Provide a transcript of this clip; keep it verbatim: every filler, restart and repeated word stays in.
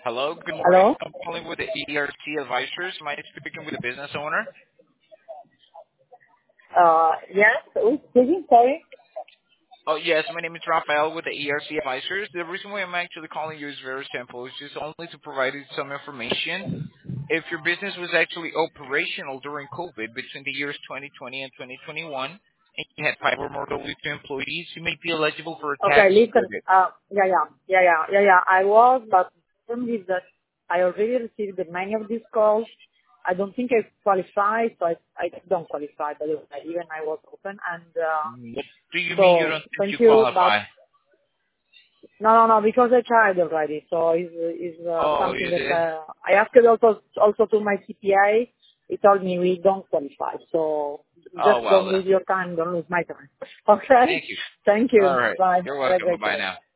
Hello, good morning. Hello? I'm calling with the E R C Advisors. Am I speaking with the business owner? Uh, yes, who's speaking? Sorry. Oh, yes, my name is Rafael with the E R C Advisors. The reason why I'm actually calling you is very simple. It's just only to provide you some information. If your business was actually operational during COVID between the years twenty twenty and twenty twenty-one, and you had five or more W two employees, you may be eligible for a Okay, tax listen. credit. Uh, yeah, yeah, yeah, yeah, yeah, yeah. I was, but the thing is that I already received many of these calls. I don't think I qualify, so I, I don't qualify, by the way. Even I was open, and uh, What do you mean you so don't think you thank you. But qualify? no, no, no, because I tried already. So it's, it's uh, Oh, something you that did? uh, I asked it also also to my C P A. He told me we don't qualify. So Oh, just well don't then. lose your time, don't lose my time. Okay? Thank you. Thank All you. right. Bye. You're Have a welcome. great Bye-bye day. now.